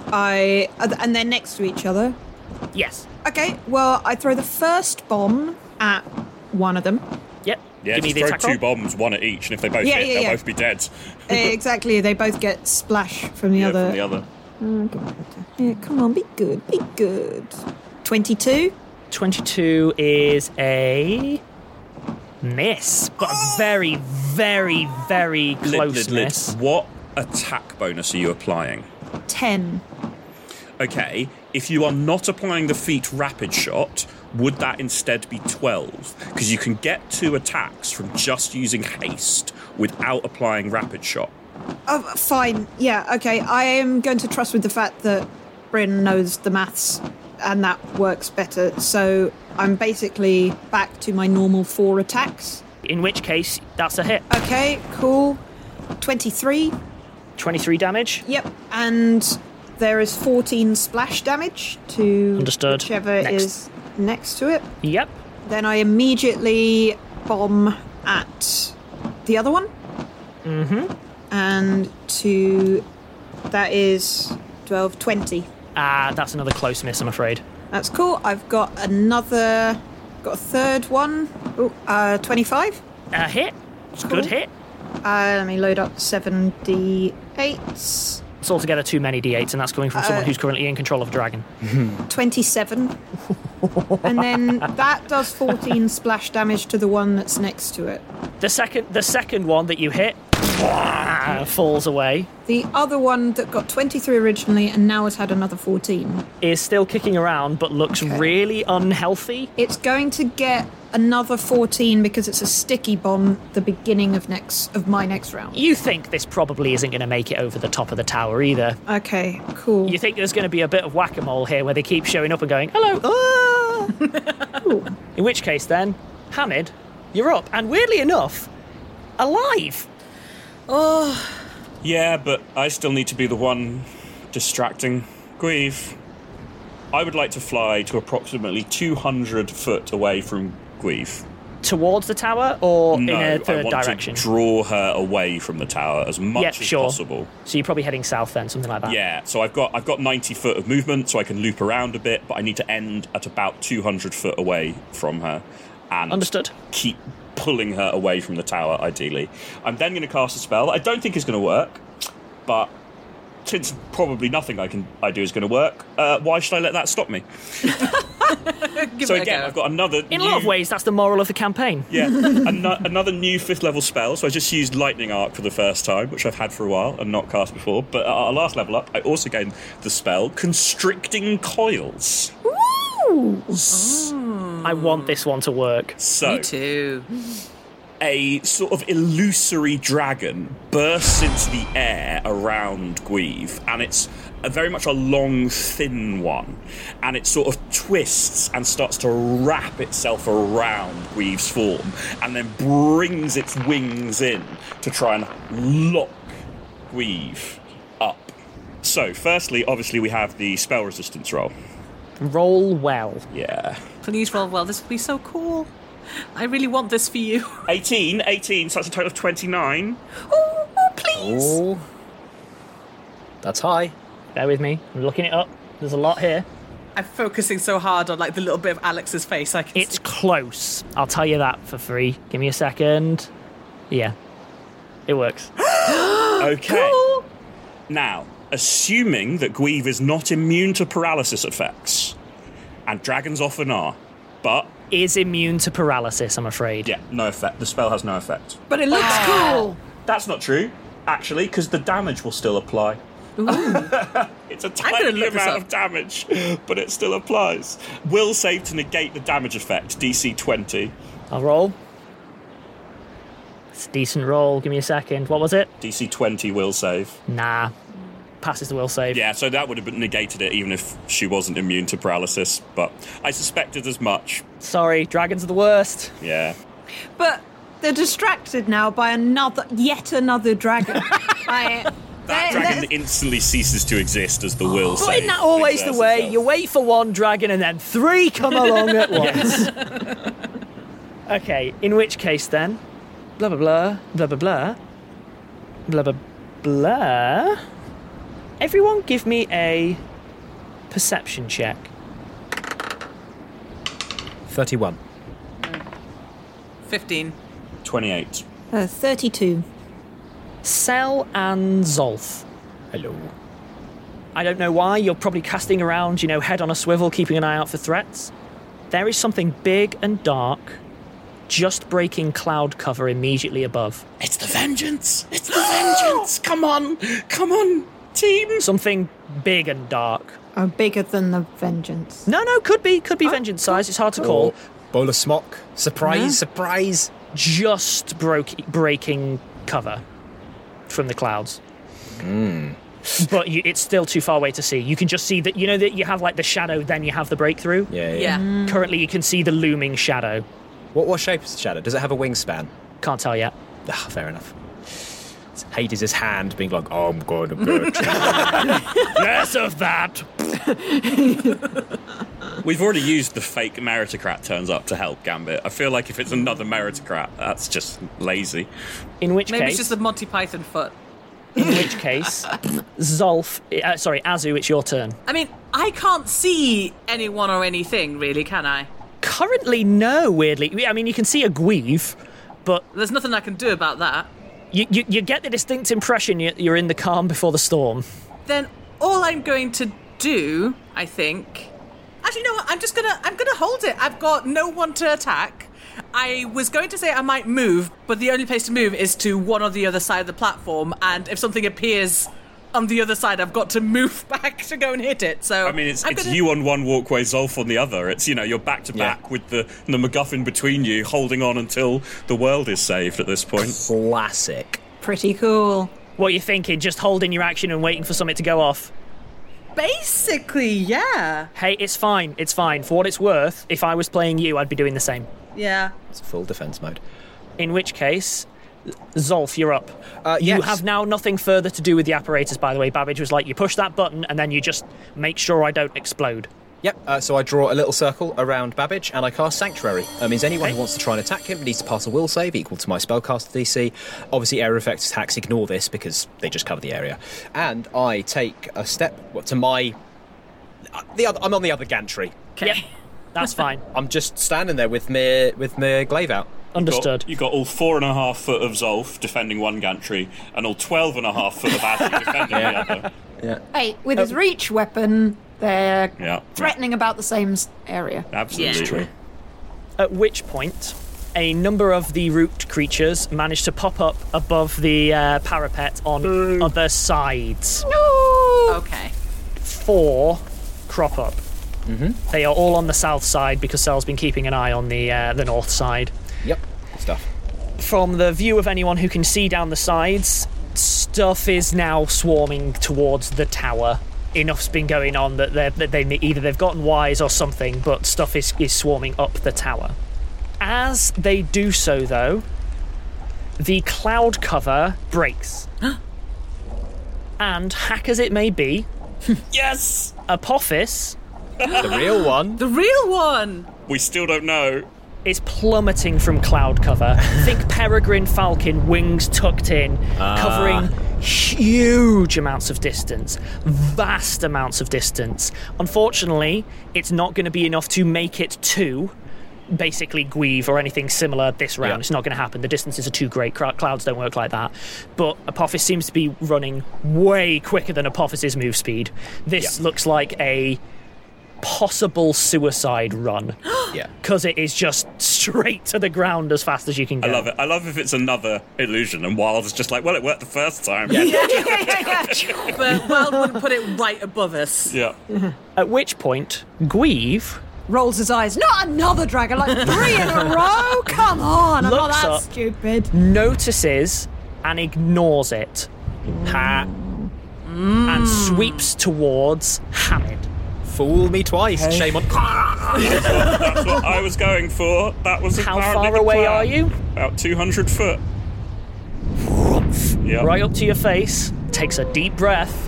And they're next to each other? Yes. Okay, well, I throw the first bomb at one of them. Yep. Yeah, Give me just the throw attack 2 roll. bombs, one at each, and if they both Yeah, hit, yeah, they'll yeah. both be dead. Exactly, they both get splash from the Yeah, other. from the other. Yeah, come on, be good, be good. 22. 22 is a miss, but a very, very, very close miss. What attack bonus are you applying? 10. Okay, if you are not applying the feat rapid shot, would that instead be 12? Because you can get 2 attacks from just using haste without applying rapid shot. Oh, fine. Yeah, okay. I am going to trust with the fact that Bryn knows the maths and that works better. So I'm basically back to my normal 4 attacks. In which case, that's a hit. Okay, cool. 23. 23 damage. Yep. And there is 14 splash damage to Understood. whichever Next. is next to it. Yep. Then I immediately bomb at the other one. Mm-hmm. And that is 12, 20. That's another close miss, I'm afraid. That's cool. I've got a third one. 25. A hit. It's a good hit. Let me load up 7d8s. It's altogether too many d8s, and that's coming from someone who's currently in control of a dragon. 27. And then that does 14 splash damage to the one that's next to it. The second one that you hit falls away. The other one that got 23 originally and now has had another 14 is still kicking around but looks really unhealthy. It's going to get another 14 because it's a sticky bomb the beginning of my next round. You think this probably isn't going to make it over the top of the tower either. Okay, cool. You think there's going to be a bit of whack-a-mole here where they keep showing up and going, hello. Ah! In which case then, Hamid, you're up. And weirdly enough, alive. Oh. Yeah, but I still need to be the one distracting Guive. I would like to fly to approximately 200 foot away from Guive. Towards the tower or No, in a I third want direction? to draw her away from the tower as much as sure. possible. So you're probably heading south then, something like that. Yeah, so I've got 90 foot of movement, so I can loop around a bit, but I need to end at about 200 foot away from her. And Understood. Keep pulling her away from the tower, ideally. I'm then going to cast a spell that I don't think is going to work, but since probably nothing I do is going to work, why should I let that stop me? So again, I've got another... In a lot of ways, that's the moral of the campaign. Yeah, another new 5th level spell. So I just used Lightning Arc for the first time, which I've had for a while and not cast before. But at our last level up, I also gained the spell Constricting Coils. Ooh! I want this one to work. So, Me too. A sort of illusory dragon bursts into the air around Guive, and it's very much a long, thin one, and it sort of twists and starts to wrap itself around Guive's form, and then brings its wings in to try and lock Guive up. So, firstly, obviously, we have the spell resistance roll. Roll well. Yeah. Please roll well. This would be so cool. I really want this for you. 18, so that's a total of 29. Oh, please. Oh, that's high. Bear with me. I'm looking it up. There's a lot here. I'm focusing so hard on like the little bit of Alex's face. It's close. I'll tell you that for free. Give me a second. Yeah. It works. Okay. Cool. Now, assuming that Guive is not immune to paralysis effects, and dragons often are, but... is immune to paralysis, I'm afraid. Yeah, no effect. The spell has no effect. But it looks cool. That's not true, actually, because the damage will still apply. It's a tiny amount of damage, but it still applies. Will save to negate the damage effect, DC 20. I'll roll. It's a decent roll. Give me a second. What was it? DC 20 will save. Nah. Passes the will save. Yeah, so that would have negated it even if she wasn't immune to paralysis, but I suspected as much. Sorry, dragons are the worst. Yeah. But they're distracted now by yet another dragon. That dragon instantly ceases to exist as the will save. But isn't that always the way? Itself. You wait for one dragon and then 3 come along at once. Okay, in which case then, blah blah blah, blah blah blah, blah blah blah. Everyone give me a perception check. 31. 15. 28. 32. Sel and Zolf. Hello. I don't know why, you're probably casting around, head on a swivel, keeping an eye out for threats. There is something big and dark just breaking cloud cover immediately above. It's the Vengeance! It's the Vengeance! Come on, team! Something big and dark. Oh, bigger than the Vengeance. No, could be Vengeance size, it's hard to call. Bola smock. Surprise. Just breaking cover from the clouds. But it's still too far away to see. You can just see that, that you have like the shadow, then you have the breakthrough. Yeah. Currently you can see the looming shadow. What shape is the shadow? Does it have a wingspan? Can't tell yet. Fair enough. It's Hades' hand being like, I'm going to get you. Less of that. We've already used the fake meritocrat turns up to help Gambit. I feel like if it's another meritocrat, that's just lazy. In which Maybe case... it's just a Monty Python foot. In which case, Azu, it's your turn. I mean, I can't see anyone or anything, really, can I? Currently, no, weirdly. I mean, you can see a Gweave, but... There's nothing I can do about that. You get the distinct impression you're in the calm before the storm. Then all I'm going to do, I think... Actually, you know what? I'm gonna hold it. I've got no one to attack. I was going to say I might move, but the only place to move is to one or the other side of the platform, and if something appears on the other side, I've got to move back to go and hit it. So I mean, it's you on one walkway, Zolf on the other. It's, you're back to back with the MacGuffin between you, holding on until the world is saved at this point. Classic. Pretty cool. What are you thinking? Just holding your action and waiting for something to go off? Basically, yeah. Hey, it's fine. For what it's worth, if I was playing you, I'd be doing the same. Yeah. It's full defense mode. In which case, Zolf, you're up. You yes. have now nothing further to do with the apparatus, by the way. Babbage was like, you push that button and then you just make sure I don't explode. Yep, so I draw a little circle around Babbage and I cast Sanctuary. That means anyone who wants to try and attack him needs to pass a will save equal to my spellcaster DC. Obviously, area effect attacks ignore this because they just cover the area. And I take a step to my... I'm on the other gantry. Okay. Yep, that's fine. I'm just standing there with my glaive out. Understood. You got all 4.5 foot of Zolf defending one gantry, and all 12.5 foot of Azu defending the other. Yeah. Hey, with his reach weapon, they're threatening about the same area. Absolutely. Yeah. At which point, a number of the root creatures manage to pop up above the parapet on other sides. No! Okay. 4 crop up. Mm-hmm. They are all on the south side because Sel's been keeping an eye on the north side. Yep, good stuff. From the view of anyone who can see down the sides, stuff is now swarming towards the tower. Enough's been going on that they've gotten wise or something, but stuff is swarming up the tower. As they do so, though, the cloud cover breaks. And, hack as it may be, Yes! Apophis... The real one. The real one! We still don't know. Is plummeting from cloud cover. Think peregrine falcon, wings tucked in, covering huge amounts of distance, vast amounts of distance. Unfortunately, it's not going to be enough to make it to basically Gweave or anything similar this round. It's not going to happen. The distances are too great. Clouds don't work like that. But Apophis seems to be running way quicker than Apophis's move speed. This looks like a possible suicide run. Yeah. Because it is just straight to the ground as fast as you can go. I love it. I love if it's another illusion and Wild is just like, well, it worked the first time. Yeah. But Wild wouldn't put it right above us. Yeah. At which point, Gweave rolls his eyes. Not another dragon, like 3 in a row? Come on, I'm not looks that up, stupid. notices and ignores it. And sweeps towards Hamid. Fool me twice. Shame on... That's what I was going for. That was How apparently far the away plan. are you? About 200 foot. Yep. Right up to your face. Takes a deep breath.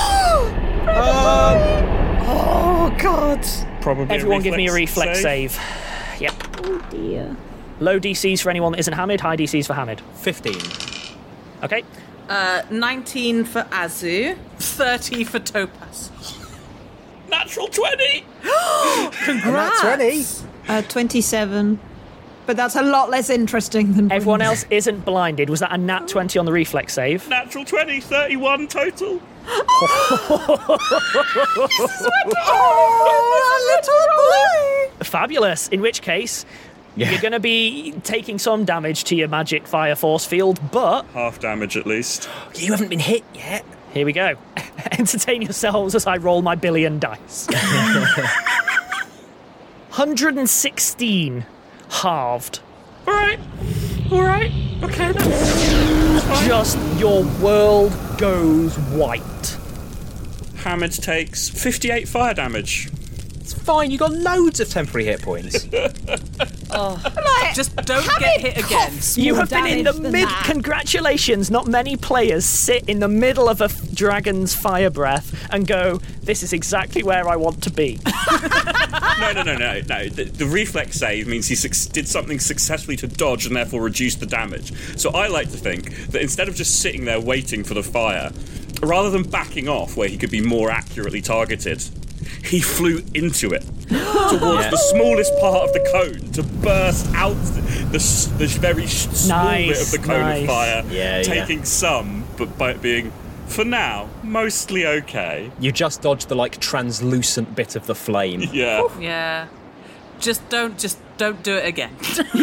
Oh, God. Probably Everyone give me a reflex save. Yep. Oh, dear. Low DCs for anyone that isn't Hamid. High DCs for Hamid. 15. Okay. 19 for Azu, 30 for Topaz. Natural 20! Congrats! 20. 27. but that's a lot less interesting than... Everyone else isn't blinded. Was that a nat 20 on the reflex save? Natural 20, 31 total. Oh, little boy! Fabulous. In which case, you're going to be taking some damage to your magic fire force field, but... Half damage at least. You haven't been hit yet. Here we go. Entertain yourselves as I roll my billion dice. 116 halved. All right. Okay, that's fine. Just your world goes white. Hamid takes 58 fire damage. It's fine, you got loads of temporary hit points. Just don't get hit again. You have been in the mid. that. Congratulations! Not many players sit in the middle of a dragon's fire breath and go, "This is exactly where I want to be." No. The reflex save means he did something successfully to dodge and therefore reduce the damage. So I like to think that instead of just sitting there waiting for the fire, rather than backing off where he could be more accurately targeted, he flew into it towards the smallest part of the cone to burst out the very small bit of the cone of fire, taking some, but by it being, for now, mostly okay. You just dodged the, translucent bit of the flame. Yeah. Yeah. Just don't do it again.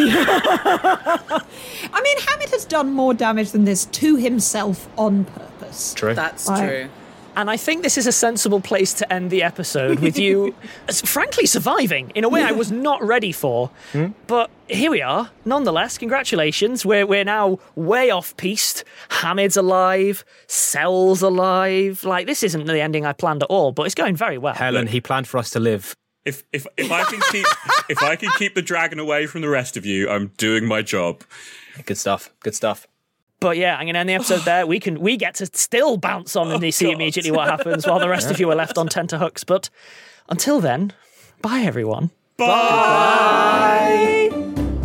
I mean, Hamid has done more damage than this to himself on purpose. True. That's true. And I think this is a sensible place to end the episode with you, frankly, surviving in a way I was not ready for. But here we are. Nonetheless, congratulations. We're now way off-piste. Hamid's alive. Sel's alive. This isn't the ending I planned at all, but it's going very well. Helen, he planned for us to live. If I can keep the dragon away from the rest of you, I'm doing my job. Good stuff. But yeah, I'm going to end the episode there. We get to still bounce on and see immediately what happens while the rest of you are left on tenterhooks. But until then, bye everyone. Bye.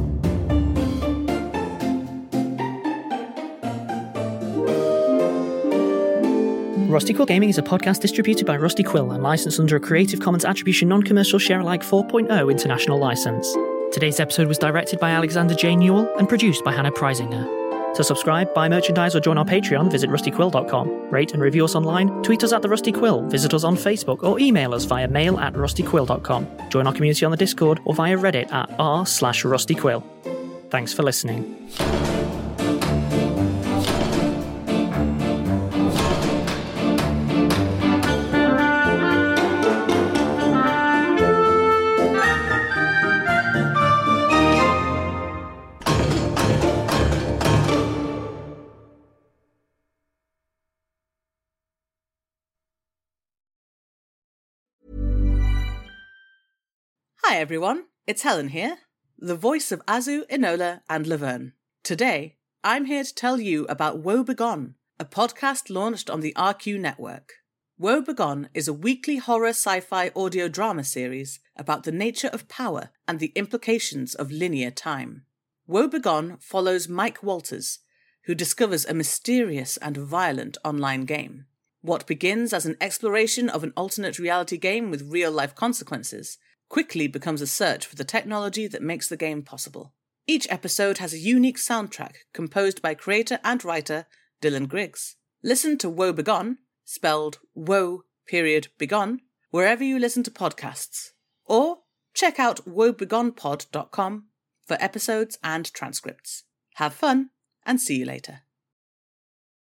Rusty Quill Gaming is a podcast distributed by Rusty Quill and licensed under a Creative Commons Attribution Non-Commercial Share-alike 4.0 international license. Today's episode was directed by Alexander J. Newell and produced by Hannah Preisinger. To subscribe, buy merchandise, or join our Patreon, visit rustyquill.com. Rate and review us online, tweet us at The Rusty Quill, visit us on Facebook, or email us via mail@rustyquill.com. Join our community on the Discord or via Reddit at r/rustyquill. Thanks for listening. Hi everyone, it's Helen here, the voice of Azu, Enola, and Laverne. Today, I'm here to tell you about Woe Begone, a podcast launched on the RQ network. Woe Begone is a weekly horror sci-fi audio drama series about the nature of power and the implications of linear time. Woe Begone follows Mike Walters, who discovers a mysterious and violent online game. What begins as an exploration of an alternate reality game with real-life consequences quickly becomes a search for the technology that makes the game possible. Each episode has a unique soundtrack composed by creator and writer Dylan Griggs. Listen to Woe Begone, spelled Woe.Begone, wherever you listen to podcasts. Or check out woebegonepod.com for episodes and transcripts. Have fun, and see you later.